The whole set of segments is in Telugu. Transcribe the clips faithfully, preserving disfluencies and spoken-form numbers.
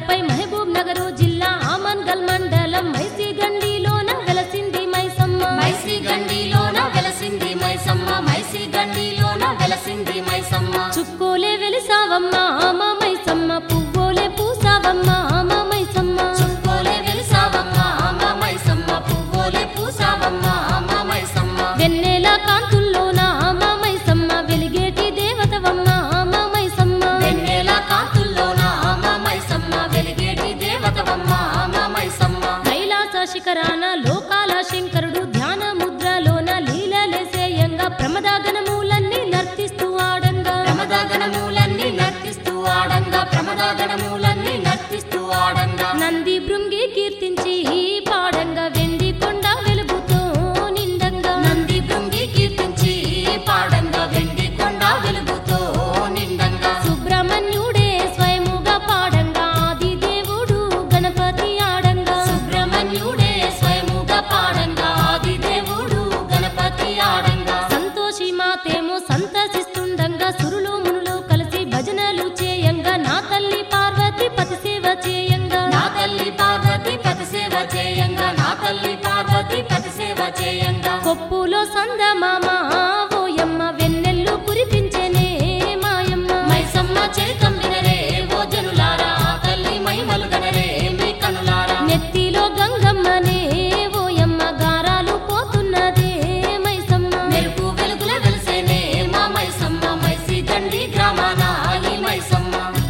గడ్డపై మహబూబ్ నగరు జిల్లా ఆమన్గల్ మండలం మైసి గండిలోన వెలసింది మైసమ్మ. మైసి గండిలోన వెలసింది మైసమ్మ. మైసి గండిలోన వెలసింది మైసమ్మ. చుక్కోలే వెలిసావమ్మ ఆమ మైసమ్మ, పువ్వోలే పూసావమ్మ ఆమ మైసమ్మ. చుక్కోలే వెలిసావమ్మ ఆమ మైసమ్మ, పువ్వోలే పూసావమ్మ ఆమ మైసమ్మ. వెన్నెల కాంతుల్లోన ఆమ మైసమ్మ, వెలిగేటి దేవతవమ్మ ఆమ మైసమ్మ. వెన్నెల కాంతుల్లోన ఆమ మైసమ్మ, వెలిగేటి దేవతవమ్మ ఆమ మైసమ్మ. కైలాస శిఖరాన లోకాల శంకరుడు ధ్యాన ముద్రలోన లీలలేసేయంగా ప్రమదాగణములన్నీ నర్తిస్తూ ఆడంగా. ప్రమదాగణములన్నీ నర్తిస్తూ ఆడంగా. ప్రమదాగణములన్నీ నర్తిస్తూ ఆడంగా. నంది భృంగి కీర్తించి పాడంగా, వెండి కొండ వెలుగుతో నిండంగా. నంది భృంగి కీర్తించి పాడంగా, వెండి కొండ వెలుగుతో నిండంగా. సుబ్రహ్మణ్యుడే స్వయముగా పాడంగా, ఆది దేవుడు గణపతి ఆడంగా. సుబ్రహ్మణ్యుడే స్వయముగా పాడంగా, ఆది దేవుడు గణపతి ఆడంగా. సంతోషి మాతేమో సంతసిస్తుండంగా, సురులు మునులు కలిసి భజనలు చేయంగా. నా తల్లి పార్వతి పతి సేవ చేయంగా. నా తల్లి పార్వతి పతి సేవ చేయంగా. నా తల్లి పార్వతి పతి సేవ చేయంగా. కొప్పులో సందమామ ఓయమ్మ, వెన్నెల్లు కురిపించెనే మాయమ్మ. మైసమ్మ చరితం వినరే ఓ జనులారా, ఆ తల్లి మహిమలు గనరే మీ కనులారా. నెత్తిలో గంగమ్మనే ఓయమ్మ, గారాలు పోతున్నదే మైసమ్మ. మెరుపు వెలుగుల వెలిసేనే మా మైసమ్మ, మైసి గండి గ్రామాన ఈ మైసమ్మ.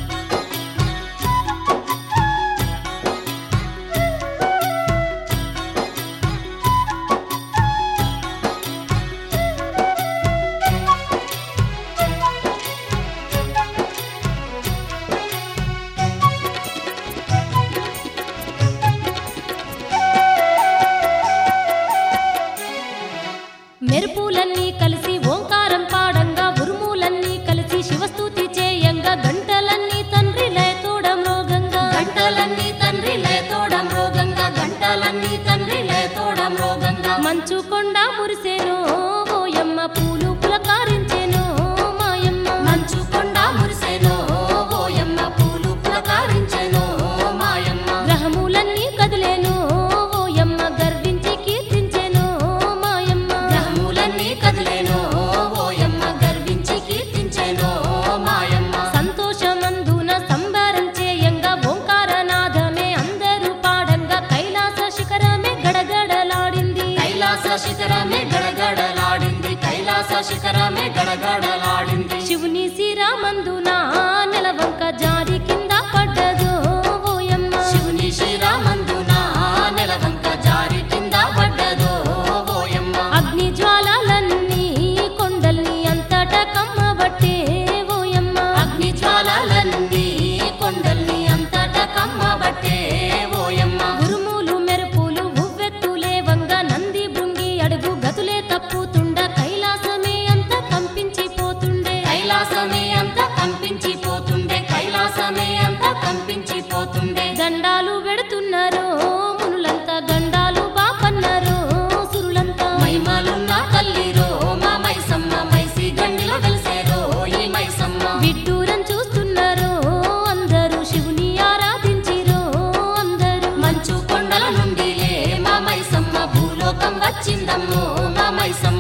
మెరుపులన్నీ కలిసి ఓంకారం పాడంగా, ఉరుములన్నీ కలిసి శివస్తుతి చేయంగా. గంటలన్నీ తండ్రి లయతోడం రోగంగా. గంటలన్నీ తండ్రి లయతోడం రోగంగా. గంటలన్నీ తండ్రి లయతోడం రోగంగా. మంచు కొండ మురిసేనో ఓయమ్మ, పూలు పులకారించెనో మాయమ్మ. మంచు కొండ మురిసేనో ఓయమ్మ, పూలు పులకారించెనో మాయమ్మ. గ్రహములన్నీ కదిలేనో ఓయమ్మ, గర్వించి కీర్తించెనో మాయమ్మ. గ్రహములన్నీ కదిలేనో ఓయమ్మ, గర్వించి కీర్తించెనో మాయమ్మ. సంతోషమందున సంబరం చేయంగా, ఓంకారనాదమే అందరూ పాడంగా. కైలాస శిఖరమే గడగడలాడింది. కైలాస శిఖరమే గడగడలాడింది. కైలాస శిఖరమే గడగడలాడింది. శివుని శ్రీరామందున నెలవంక జారి కింద పడ్డదో ఓయమ్మ. శివుని శ్రీరామందున నెలవంక జారి కింద పడ్డదో ఓయమ్మ. అగ్ని జ్వాలలన్నీ కొండల్ని అంతట కమ్మబట్టే ఓయమ్మ. అగ్ని జ్వాలలన్నీ కొండల్ని అంతట కమ్మబట్టే ఓయమ్మ. ఉరుములు మెరుపులు ఉవ్వెత్తులేవంగా, నంది భృంగి అడుగు గతులే తప్పుతుండ. కైలాసమే అంత కంపించిపోతుండే. కైలాసమే అంత కంపించిపోతుండే. కైలాసమే అంత కంపించిపోతుండే. దండాలు వెడుతున్నారో మునులంతా, గండాలు బాపన్నారో సురులంతా. మహిమలున్న తల్లిరో మా మైసమ్మ, మైసి గండిలో వెలిసేరో ఈ మైసమ్మ. విడ్డూరం చూస్తున్నారో అందరూ, శివుని ఆరాధించిరో అందరూ. మంచు కొండల నుండిలే మా మైసమ్మ, భూలోకం వచ్చిందమ్మో మా మైసమ్మ.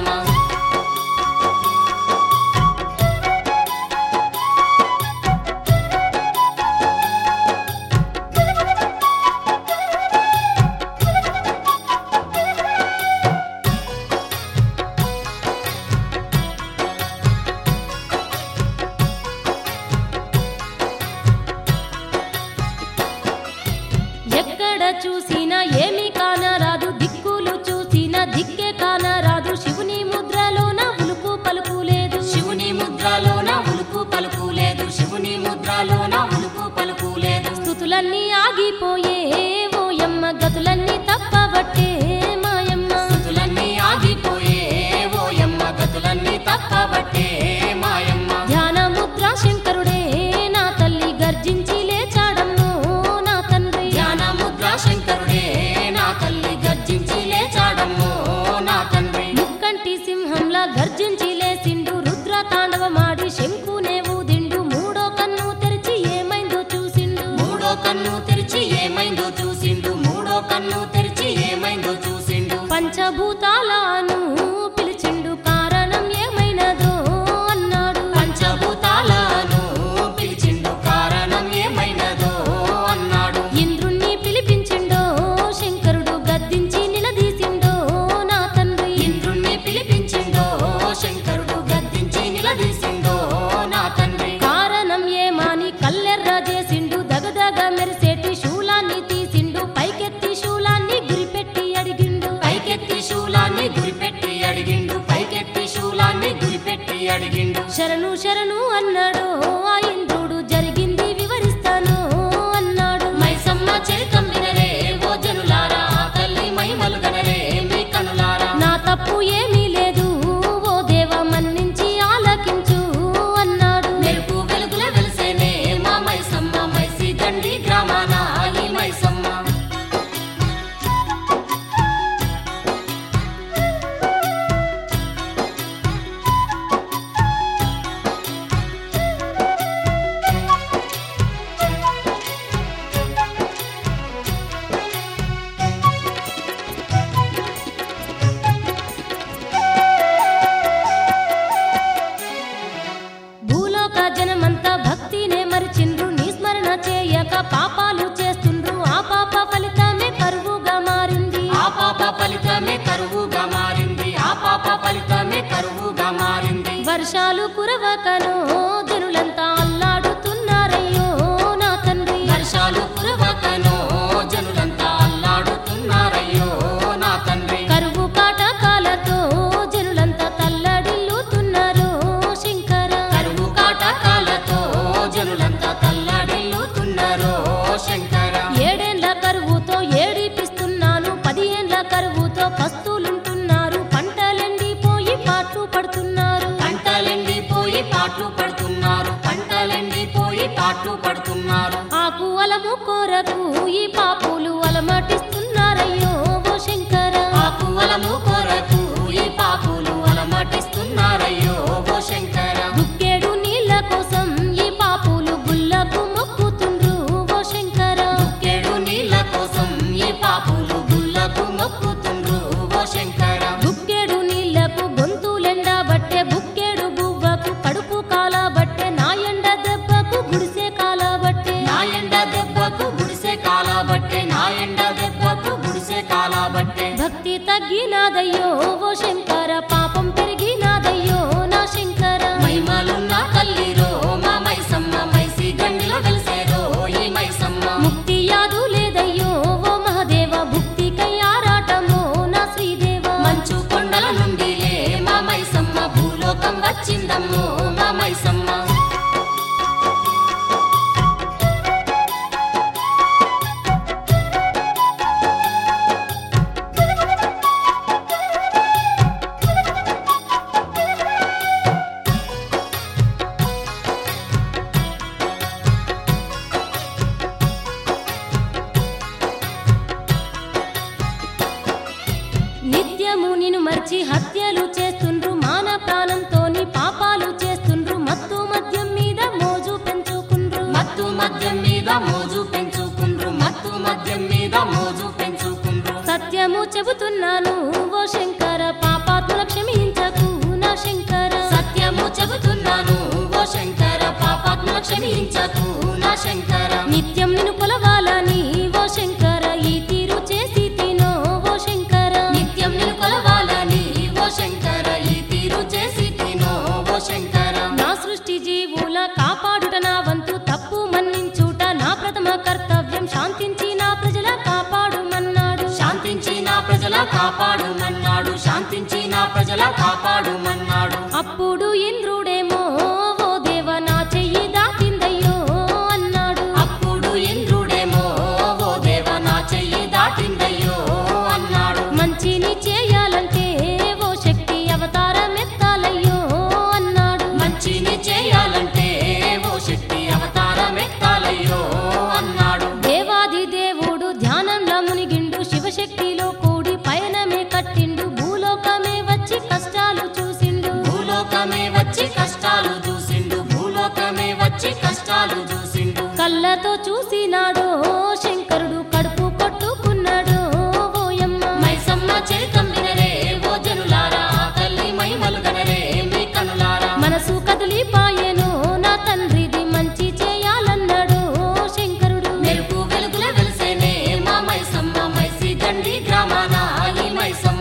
ఎక్కడ చూసినా ఏమీ కానరాదు, దిక్కులు చూసినా దిక్కే కానరాదు. శివుని ముద్రలోన ఉలుకు పలుకు లేదు. శివుని ముద్రలోన ఉలుకు పలుకు లేదు. శివుని ముద్రలోన ఉలుకు పలుకు లేదు. స్తుతులన్నీ ఆగిపోయే ఓయమ్మ, గతులన్నీ తప్పబట్టే మాయమ్మ. స్తుతులన్నీ ఆగిపోయే ఓయమ్మ, గతులన్నీ తప్పబట్టే మాయమ్మ. ధ్యాన ముద్ర శంకరుడే నా తల్లి, గర్జించి లేచాడమ్మో నా తండ్రి. ధ్యాన ముద్ర శంకరుడే నా తల్లి, గర్జించి లేచాడమ్మో నా తండ్రి. ముక్కంటి సింహంలా గర్జించి లేసిండు, రుద్ర తాండవమాడి శంకునే ఊదిండు. మూడో కన్ను తెరిచి ఏమైందో చూసిండు. మూడో కన్ను శరణు శరణు అన్నాడు ఆ ఇంద్రుడు జరిగింది వివరిస్తాను అన్నాడు. మైసమ్మ చరితం వినరే ఓ జనులారా తల్లి మహిమలు గనరే మీ కనులారా. నా తప్పు ఏమీ లేదు ఓ దేవ మన్నించి ఆలకించు అన్నాడు. మెరుపు వెలుగుల వెలిసేనే మా మైసమ్మ మైసి దండి గ్రామాన ఈ మైసమ్మ. భూలోక జనమంతా భక్తినే మరిచిండ్రు నీ స్మరణ చేయక పాపాలు చేస్తుండ్రు ఆ పాప ఫలితమే కరువుగా మారింది. ఆ పాప ఫలితమే కరువుగా మారింది. ఆ పాప ఫలితమే కరువుగా మారింది. వర్షాలు కురవకనో జనులంతా అల్లాడుతున్నారయ్యో నా తండ్రి. వర్షాలు కురవకనో జనులంతా అల్లాడుతున్నారయ్యో నా తండ్రి. కరువు కాటకాలతో జనులంతా తల్లడిల్లుతున్నారు శంకర. కరువు కాటకాలతో జనులంతా తల్లడిల్లుతున్నారో శంకర. ఏడేండ్ల కరువుతో ఏడిపిస్తున్నాను పది ఏండ్ల కరువుతో పస్తులుంటున్నారు పంటలెండిపోయి పాట్లు పడుతున్నారు. పంటలెండిపోయి పాట్లు పడుతున్నారు. పంటలెండిపోయి పాట్లు పడుతున్నారు. ఆకు అలము కోరకు ఈ పాపులు అలమటిస్తున్నారయ్యో ఓ శంకర. ఆకు అలము కొరకు ఈ పాపులు అలమటిస్తున్నారయ్యో ఓ శంకర. దుక్కేడు నీళ్ళ కోసం ఈ పాపులు గుల్లకు మొక్కుతుండ్రు ఓ శంకర. కేడు నీళ్ళ కోసం ఈ పాపులు గుళ్ళకు మొక్కుతుండ్రు ఓ శంకర. దుక్కేడు నీళ్లకు గొంతులెండబట్టే బుక్కేడు బువ్వకు కడుపు కాలబట్టే నా ఎండ దెబ్బకు గుడిసే కాలబట్టే. నా ఎండ దెబ్బకు గుడిసే కాలబట్టే. నా ఎండ దెబ్బకు గుడిసే కాలబట్టే. భక్తి తగ్గినాదయ్యో ఓ శంకర పాపం పెరిగినాదయ్యో నా శంకర. మహిమలున్న తల్లిరో మా మైసమ్మ మైసి గండిలో వెలిసేరో ఈ మైసమ్మ. ముక్తి యాదు లేదయ్యో ఓ మహదేవ భుక్తికై ఆరాటమో నా శ్రీదేవ. మంచు కొండల నుండి లే మా మైసమ్మ భూలోకం వచ్చిందమ్మో మా మైసమ్మ. నిత్యము నిన్ను మర్చి హత్యలు చేస్తుండ్రు మాన ప్రాణంతోని పాపాలు చేస్తుండ్రు మత్తు మద్యం మీద మోజు పెంచుకుండ్రు. మత్తు మద్యం మీద మోజు పెంచుకుండ్రు. మత్తు మద్యం మీద మోజు పెంచుకుండ్రు. సత్యము చెబుతున్నాను ఓ శంకర పాపాత్ముల క్షమించకు నా శంకర. సత్యము చెబుతున్నాను ఓ శంకర పాపాత్మ క్షమించకు నా శంకర. నిత్యం నిన్ను కొలవాలని ఓ శంకర ఈ తీరు చేసి తినో ఓ శంకర. నిత్యం నిన్ను కొలవాలని ఓ శంకర ఈ తీరు చేసి తినో ఓ శంకర. నా సృష్టి జీవుల కాపాడుట నా వంతు తప్పు మన్నించుట నా ప్రథమ కర్తవ్యం శాంతించి నా ప్రజల కాపాడుమన్నాడు. శాంతించి నా ప్రజల కాపాడుమన్నాడు. శాంతించి నా ప్రజల కాపాడుమన్నాడు. అప్పుడు ఇంద్రుడేమో ఓ దేవ నా చెయ్యి దాటిందయ్యో అన్నాడు. అప్పుడు ఇంద్రుడేమో ఓ దేవ నా చెయ్యి దాటిందయ్యో అన్నాడు. మంచిని చేయాలంటే ఓ శక్తి అవతారమెత్తాలయ్యో అన్నాడు. మంచిని చేయాలంటే ఓ శక్తి అవతారమెత్తాలయ్యో అన్నాడు. దేవాది దేవుడు ధ్యానంలో మునిగిండు శివశక్తిలో కూడి పయనమే కట్టిండు భూలోకమే వచ్చి కష్టాలు చూసిండు. భూలోకమే వచ్చి కష్టాలు చూసిండు. భూలోకమే వచ్చి కష్టాలు చూసిండు. కళ్ళతో చూసినాడో శంకరుడు కడుపు కొట్టుకున్నాడు ఓయమ్మ. మైసమ్మ చరితం వినరే ఓ జనులారా తల్లి మహిమలు గనరే మీ కనులారా. మనసు కదిలిపాయెను నా తండ్రిది మంచి చేయాలన్నాడు శంకరుడు. మెరుపు వెలుగుల వెలిసేనే మా మైసమ్మ మైసి దండి గ్రామాన ఈ మైసమ్మ.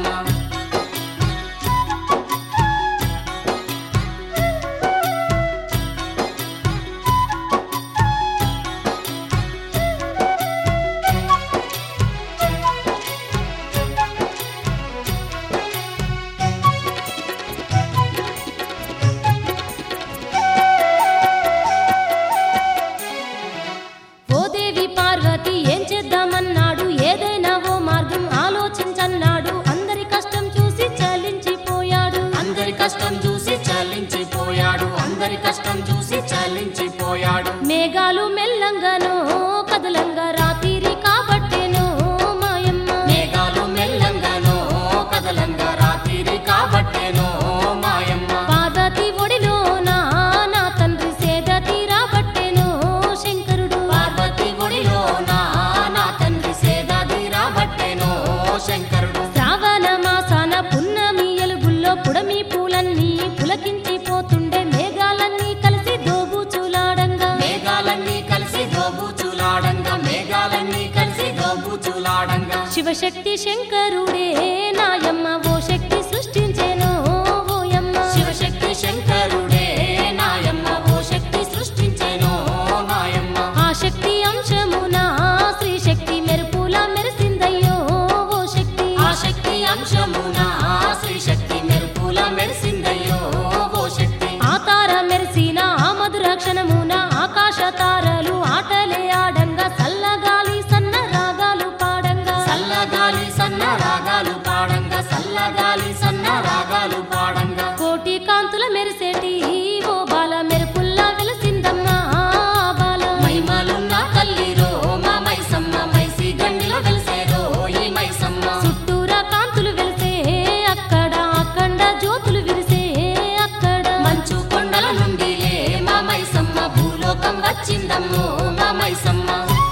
ఉన్నాడు. మేఘాలు మెల్లంగానో కదలంగా రాతిరి కాబట్టెనో మాయమ్మ. మేఘాలు మెల్లంగానో కదలంగా రాతిరి కాబట్టెనో మాయమ్మ. పార్వతి ఒడిలోన నా తండ్రి సేద తీరాబట్టెనో శంకరుడు. పార్వతి ఒడిలోన నా తండ్రి సేద తీరాబట్టెనో శంకరుడు. శ్రావణ మాసాన పున్నమి ఎలుగుల్లో పుడమి పూలన్నీ పులకించిపోతుండే మేఘాలన్నీ కలిసి దోబూచులాడంగా. మేఘాలన్నీ కలిసి దోబూచులాడంగా మేఘాలన్నీ కలిసి దోబూచులాడంగా శివశక్తి శంకరుడే నాయమ్మ ఓ శక్తి సృష్టించెనో ఓయమ్మ. శివశక్తి శంకరుడే నాయమ్మ ఓ శక్తి సృష్టించెనో నాయమ్మ. ఆ శక్తి అంశమున శ్రీ శక్తి మెరుపుల మెరిసిందయ్యో ఓ శక్తి. ఆ శక్తి అంశమున శ్రీ శక్తి మెరుపుల మెరిసిందయ్యో ఓ శక్తి. ఆ తార మెరిసిన ఆ మధుర క్షణమున ఆకాశ తారలు ఆటలే ఆడంగా సల్లగాలి సన్న రాగాలు పాడంగా. సల్లగాలి సన్న రాగాలు పాడంగా సల్లగాలి సన్న రాగాలు పాడంగా కోటి కాంతుల మెరిసేటి ఓ బాల మెరుపుల్లా వెలసిందమ్మా ఆ బాల. మైమలున్న తల్లిరో మా మైసమ్మ మైసి గండిలో వెలిసేరో ఈ మైసమ్మ. చుట్టూరా కాంతులు వెలిసే అక్కడ అఖండ జ్యోతులు విరిసే అక్కడ. మంచు కొండల నుండి లే మా మైసమ్మ భూలోకం వచ్చిందమ్మో మా మైసమ్మ.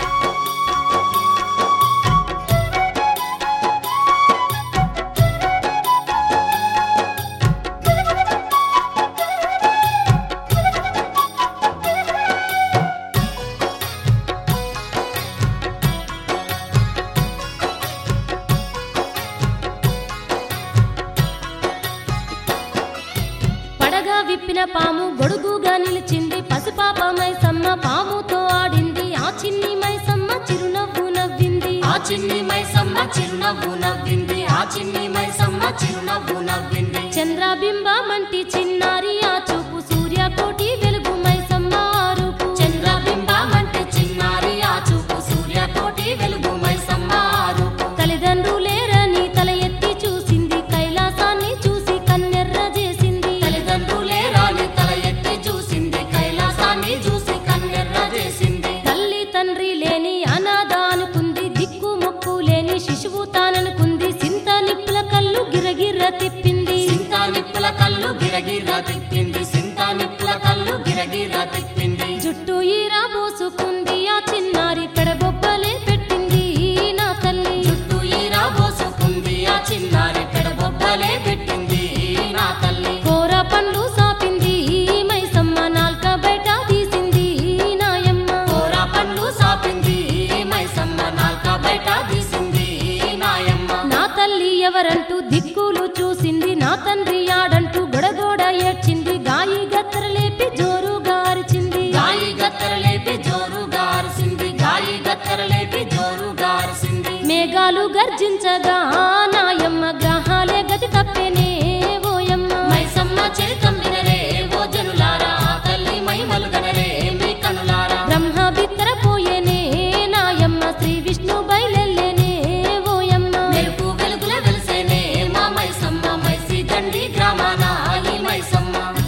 పడగా విప్పిన పాము గొడుగుగా నిలిచింది పసిపాప మైసమ్మ పాముతో ఆడింది ఆ చిన్ని మైసమ్మ చిరునవ్వు నవ్వింది. ఆ చిన్ని మైసమ్మ చిరునవ్వు నవ్వింది ఆ చిన్ని మైసమ్మ చిరునవ్వు నవ్వింది. చంద్రబింబమంటి చిన్నారి ఆ చూపు సూర్యకోటి వెలుగు మైసమ్మ ఆ రూపు. చంద్రబింబమంటే చిన్నారి ఆ చూపు సూర్యకోటి వెలుగు మైసమ్మ ఆ రూపు. తల్లిదండ్రులేరని తల ఎత్తి చూసింది కైలాసాన్ని చూసి కన్నెర్ర చేసింది. తల్లిదండ్రులే రాని తల ఎత్తి చూసింది కైలాసాన్ని చూసి కన్నెర్ర చేసింది. తల్లి తండ్రి లేని అనాథ అనుకుంది దిక్కు మొక్కు లేని శిశువు తాననుకుంది. సింత నిప్పుల కళ్ళు గిరగిర్ర తిప్పింది. సింత నిప్పుల కళ్ళు గిరగిర తిప్పింది సింత నిప్పుల కళ్ళు గిరగిర తిప్పింది. జుట్టు ఈరా పోసుకుంది ఆ చిన్నారి పెడబొబ్బలే పెట్టింది నా తల్లి. చుట్టూ ఈరా పోసుకుంది ఆ చిన్నారి పెడబొబ్బలే పెట్టింది నా తల్లి. కూర పండ్లు సాపింది మైసమ్మ నాల్క బయట తీసింది నాయమ్మ. కూర పండ్లు సాపింది మైసమ్మ నాల్క బయట తీసింది నాయమ్మ. నా తల్లి ఎవరంటూ దిక్కులు చూసింది నా తండ్రి ఆడంటూ గొడగోడ ఏడ్చింది. గాయి గత్తరలేపి జోరుగా అరిచింది. గాయి గత్తరలేపి జోరుగా అరిసింది గాయి గత్తరలేపి జోరుగా అరిసింది. మేఘాలు గర్జించగా నాయమ్మ గ్రహాలే గతి తప్పేనే ఓయమ్మ. మైసమ్మ చరితం వినరే ఓ జనులారా ఆ తల్లి మహిమలు గనరే మీ కనులారా. బ్రహ్మ బిత్తరపోయేనే నాయమ్మ శ్రీ విష్ణు బయలెల్లేనే ఓయమ్మ. మెరుపు వెలుగుల వెలిసేనే మా మైసమ్మ మైసి దండి గ్రామాన ఈ మైసమ్మ.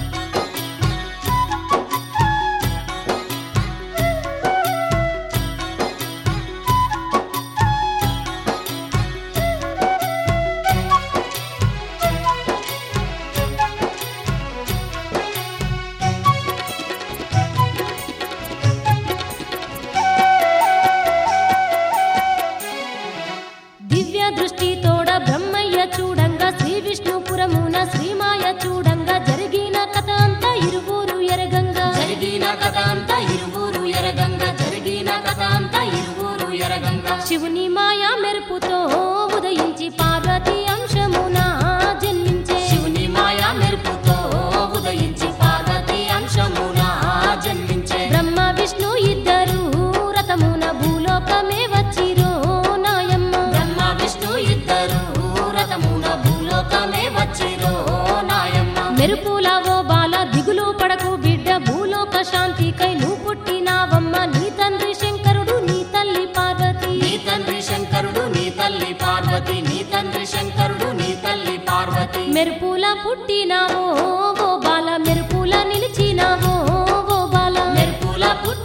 దివ్య దృష్టి తోడ బ్రహ్మయ్య చూడంగా శ్రీ విష్ణుపురమున శ్రీమాయ చూడంగా జరిగిన కథ అంతా ఇరువురు ఎరగంగా. జరిగిన కథ అంతా ఇరువురు ఎరగంగా జరిగిన కథ అంతా ఇరువురు ఎరగంగా. శివుని మాయా మెరుపుతో ఉదయించి పార్వతి అంశమున జన్మించే. శివుని మాయా మెరుపుతో ఉదయించి పార్వతి అంశమున జన్మించే. బ్రహ్మ విష్ణు ఇద్దరు రథమున భూలోకమే వచ్చిరో నాయమ్మ. బ్రహ్మ విష్ణు ఇద్దరు రథమున భూలోకమే వచ్చిరో నాయమ్మ. మెరుపుల ఓ బాల దిగులు పడకు బిడ్డ భూలోక శాంతికై నువ్వు పుట్టినావమ్మ. నీ తండ్రి శంకరుడు నీ తల్లి పార్వతి. నీ తండ్రి శంకరుడు నీ తల్లి పార్వతి నీ తండ్రి శంకరుడు నీ తల్లి పార్వతి. మెరుపుల పుట్టినావో ఓ బాల మెరుపుల నిలిచినావో ఓ బాల. మెరుపుల పుట్టి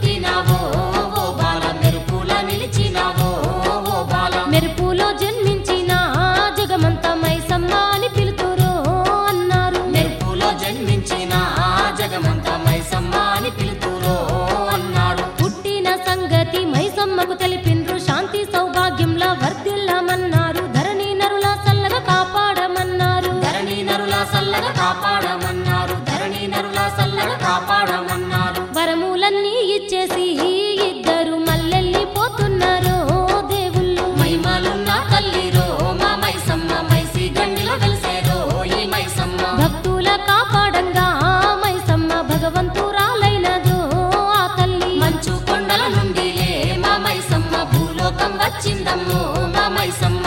ఇచ్చేసి ఇద్దరు మల్లెల్లి పోతున్నారో దేవుళ్ళు మహిమలున్న తల్లిరో మా మైసమ్మ మైసి గండిలో వెలిసేరో ఈ మైసమ్మ భక్తుల కాపాడంగా మైసమ్మ భగవంతురాలైనదో ఆ తల్లి మంచు కొండల నుండి మా మైసమ్మ భూలోకం వచ్చిందమ్మో మా మైసమ్మ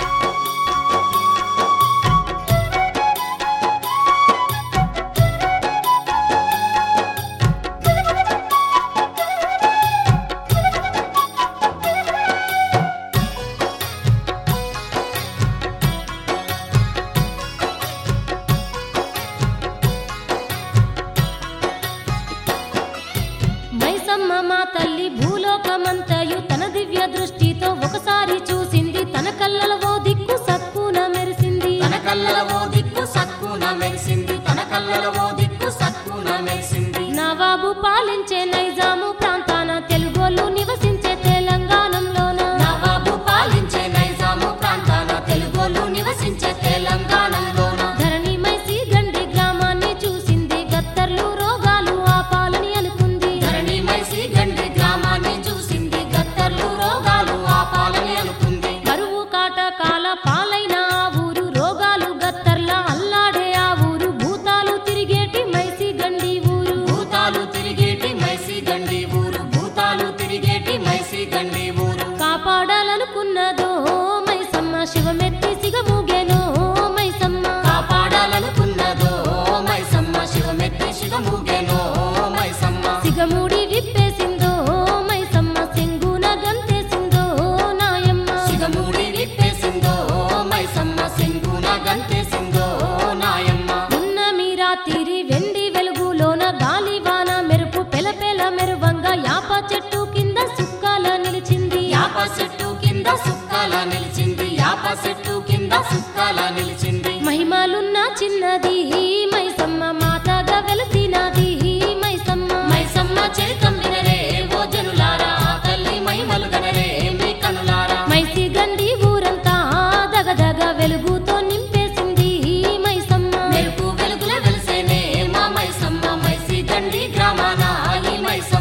మైసమ్మ మా తల్లి భూలోకమంతయు తన దివ్య దృష్టితో ఒకసారి చూసింది తన కళ్ళలో ఓ దిక్కు సక్కున మెరిసింది తన కళ్ళలో ఓ దిక్కు సక్కున మెరిసింది తన కళ్ళలో ఓ దిక్కు సక్కున మెరిసింది నవాబు పాలించే నైజాము ప్రాంతాన తెలుగోళ్ళు నివసించే తెలంగాణంలోన నవాబు పాలించే నైజాము ప్రాంతాన తెలుగోళ్ళు నివసించే తెలంగాణలోన ధరణి మైసి గండి గ్రామాన్ని చూసింది గత్తర్లు రోగాలు ఆపాలని అనుకుంది ధరణి మైసి గండి గ్రామాన్ని చూసింది గత్తర్లు రోగాలు ఆపాలని అనుకుంది కరువు కాటకాల పాలైన ఆ ఊరు రోగాలు గత్తర్ల అల్లాడే ఆ ఊరు భూతాలు తిరిగేటి మైసి గండి ఊరు భూతాలు తిరిగేటి మైసి గండి ఊరు భూతాలు తిరిగేటి మైసి గండి ఊరు కాపాడాలనుకున్నదో మైసమ్మ శివమెత్తి సిగమూగెనో మైసమ్మ కాపాడాలనుకున్నదో మైసమ్మ శివమెత్తి శివమూగెనో మైసమ్మ సిగముడి విప్పేసిందో మైసమ్మ సెంగున గంతేసిందో నాయమ్మ సిగమూడి విప్పేసిందో మైసమ్మ సింగున గంతేసిందో నాయమ్మ ఉన్న మీరాతిరి వెండి వెలుగులోన గాలివాన మెరుపు పెలపెల మెరువంగా యాప చెట్టు కింద సుక్కాల నిలిచింది యాప చెట్టు కింద సుక్కాల నిలిచింది యాప చెట్టు కింద సుక్కాల నిలిచింది మహిమలున్న చిన్నది మైసమ్మ మాతగా వెలసినది మైసమ్మ మైసమ్మ చరితం వినరే ఓ జనులారా తల్లి మహిమలు గనరే మీ కనులారా మైసి గండి ఊరంతా దగదగ వెలుగుతో నింపేసింది మైసమ్మ మెరుపు వెలుగుల వెలిసేనే మా మైసమ్మ మైసి గండి గ్రామాన ఈ మైసమ్మ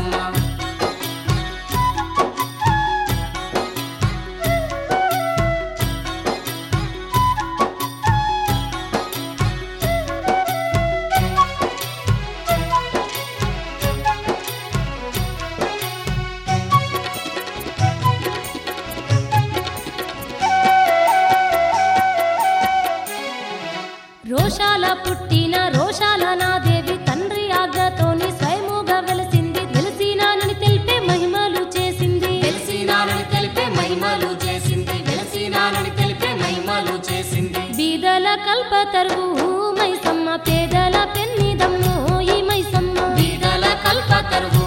రోషాల పుట్టిన రోషాల నా దేవి తండ్రి ఆజ్ఞతోని స్వయముగా వెలసింది వెలసినానని తెలిపే మహిమలు చేసింది వెలిసినానని తెలిపే మహిమలు చేసింది వెలిసినానని తెలిపే మహిమలు చేసింది బీదల కల్పతరువు మైసమ్మ పేదల పెన్నిదమ్ము ఈ మైసమ్మ బీదల కల్పతరువు